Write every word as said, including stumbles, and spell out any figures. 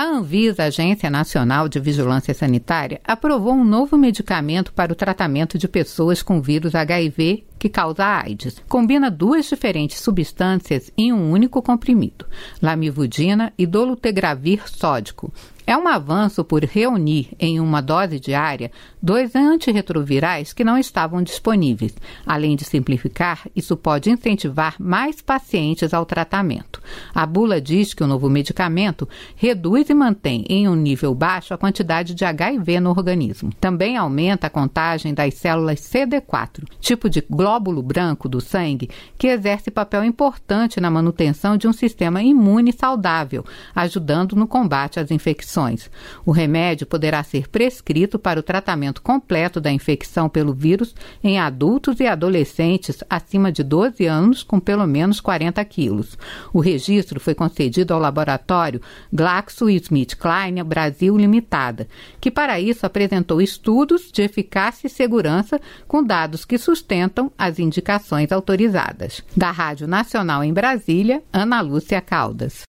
A Anvisa, Agência Nacional de Vigilância Sanitária, aprovou um novo medicamento para o tratamento de pessoas com vírus H I V que causa AIDS. Combina duas diferentes substâncias em um único comprimido, lamivudina e dolutegravir sódico. É um avanço por reunir em uma dose diária dois antirretrovirais que não estavam disponíveis. Além de simplificar, isso pode incentivar mais pacientes ao tratamento. A bula diz que o novo medicamento reduz e mantém em um nível baixo a quantidade de H I V no organismo. Também aumenta a contagem das células C D quatro, tipo de glóbulo branco do sangue, que exerce papel importante na manutenção de um sistema imune saudável, ajudando no combate às infecções. O remédio poderá ser prescrito para o tratamento completo da infecção pelo vírus em adultos e adolescentes acima de doze anos com pelo menos quarenta quilos. O registro foi concedido ao laboratório GlaxoSmithKline Brasil Limitada, que para isso apresentou estudos de eficácia e segurança com dados que sustentam as indicações autorizadas. Da Rádio Nacional em Brasília, Ana Lúcia Caldas.